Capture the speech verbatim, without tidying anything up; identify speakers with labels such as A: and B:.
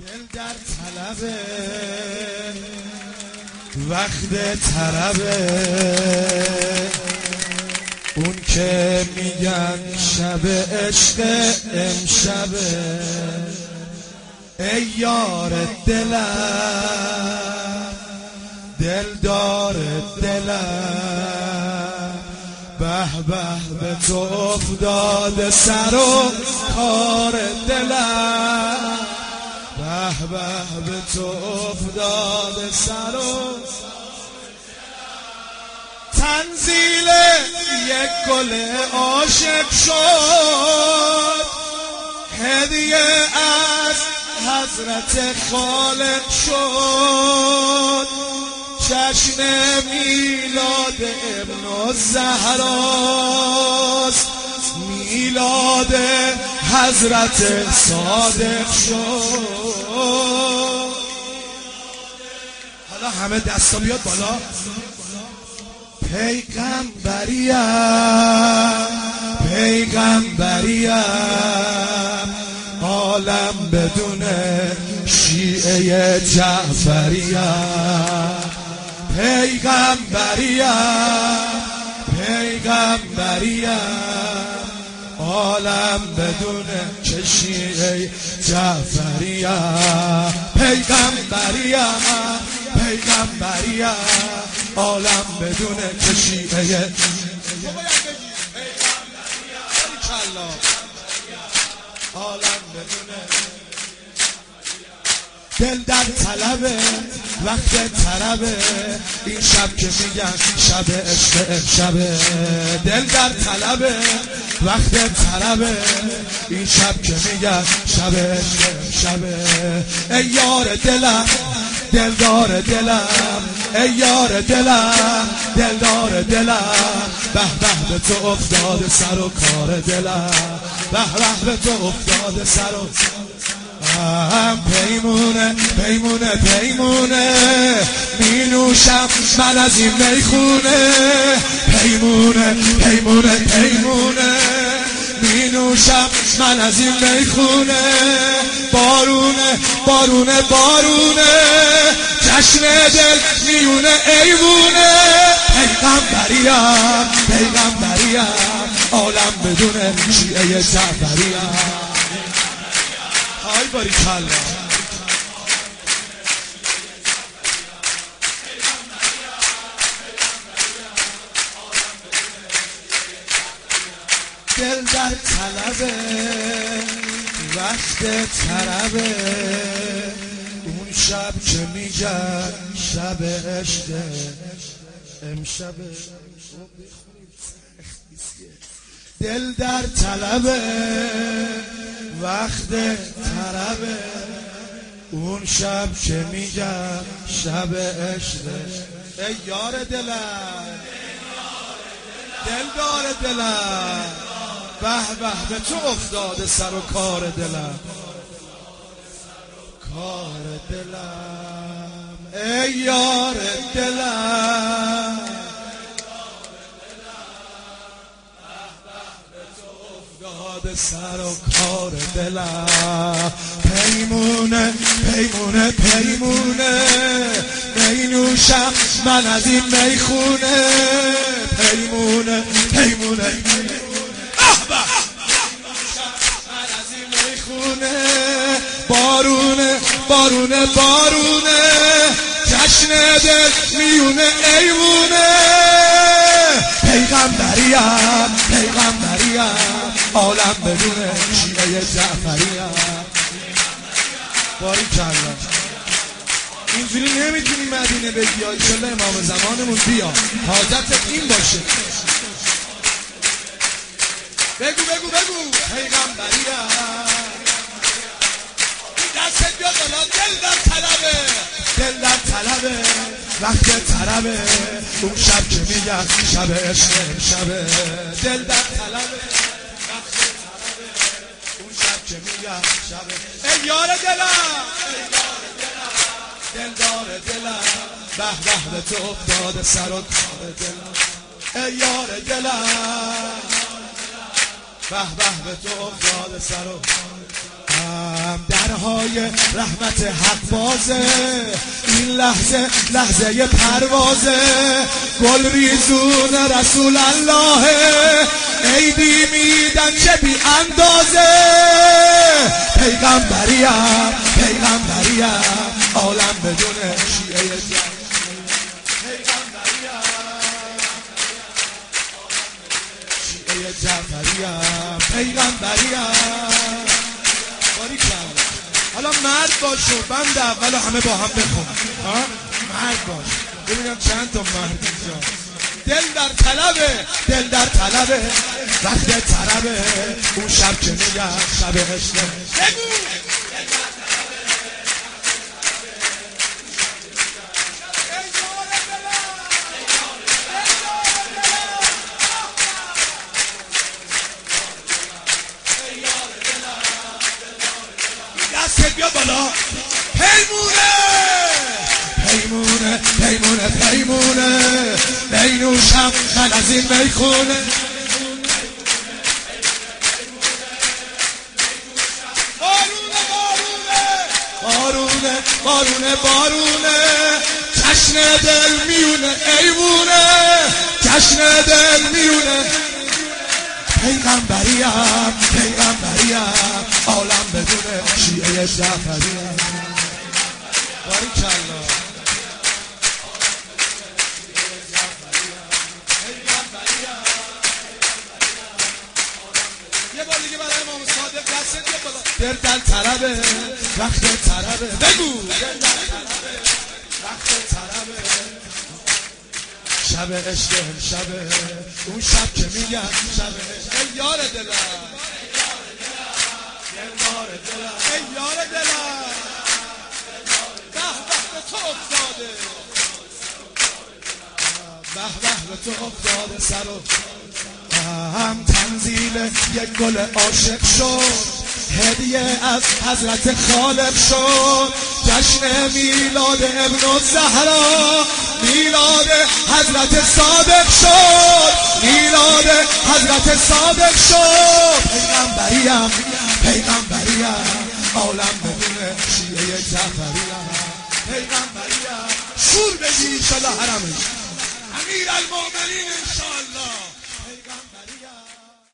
A: دل در طلبه وقت طربه اون که میگن شب عشق امشبه ای یار دلم دلدار دلم به به به تو افتاده سر و کار دلم به به به تو افتاده سر و تنزیل یک گل عاشق شد هدیه از حضرت خالق شد جشن میلاد ابن الزهراست میلاد حضرت صادق شد. حالا همه دستا بیاد بالا. پیغمبریم پیغمبریم عالم بدون شیعه جعفریم پیغمبریم پیغمبریم عالم بدون که شیعه جعفریم پیغمبریم پیغمبریم عالم بدون که شیعه عالم بدون دل در طلبه وقت طربه این شب که میگن شب عشق امشبه دل در طلبه وقت طربه این شب که میگن شب عشق امشبه ای یار دلم دلدار دلم ای یار دلم دلدار دلم به به به تو افتاده سر و کار دلم به به به تو افتاده سر و پیمونه پیمونه پیمونه می نوشم من از این میخونه پیمونه پیمونه پیمونه می نوشم من از این میخونه بارونه بارونه بارونه جشن دل میونه ایوونه پیغمبریم پیغمبریم عالم بدون شیعه جعفریم ای باریکلا دل در طلبه وقت طربه اون شب که میگن شب عشق امشبه دل در طلبه وقت طربه اون شب که میگم شب عشق ای یار دلم دلدار دلم به به به تو افتاده سر و کار دلم کار دلم ای یار دلم سر و کار دلم پیمونه پیمونه پیمونه می نوشم من از این میخونه پیمونه پیمونه من از این میخونه بارونه بارونه بارونه جشن دل میونه ایوونه پیغمبریم پیغمبریم عالم بدون شیعه جعفریم باریکلا اینجوری نمیتونی مدینه بگی ایشالله امام زمانمون بیا حاجتت این باشه بگو بگو بگو پیغمبریم دستت بیاد بالا دل در طلبه دل در طلبه وقت طربه اون شب که میگن شب عشق امشبه دل در طلبه که میگم شب ای یار دلم دلدار دلم به به به تو افتاده سر و کار دلم ای یار دلم به به به تو افتاده سر و هم در پرهای رحمت حق بازه، این لحظه لحظه پروازه، گل ریزون رسول الله، عیدی میدن چه بی اندازه، پیغمبریم پیغمبریم عالم بدون شیعه جان، شیعه جعفریم پیغمبریم. باریکلا. حالا مرد باش و بند اولو همه با هم بخون، مرد باش ببینم چند تا مرد اینجا. دل در طلبه، دل در طلبه، وقت طربه، اون شب که میگم شب عشقه. بگو دست بیا بالا. پیمونه پیمونه پیمونه پیمونه بینوشم من از این میخونه، بارونه بارونه بارونه بارونه جشن دل میونه ایوونه، جشن دل میونه. پیغمبریم پیغمبریم عالم بدون شیعه جعفریم. باریکلا. یه بار دیگه برای امام صادق دست بیا بالا. دل در طلبه، وقت طلبه. بگو دل در طلبه، وقت طلبه، شب عشق امشبه، اون شب که میگم شب عشق. ای یار دلم، یار دلم، ای یار دلم، به به به تو افتاده، به به به تو افتاده سر و هم تنزیل یک گل عاشق شد، هدیه از حضرت خالق شد، جشن میلاد ابن الزهرا، میلاد حضرت صادق شد، میلاد حضرت صادق شد. پیغمبریم پیغمبریم عالم بدون شیعه جعفریم. پیغمبریم شور بگی انشالله حرمش امیر المؤمنین انشالله.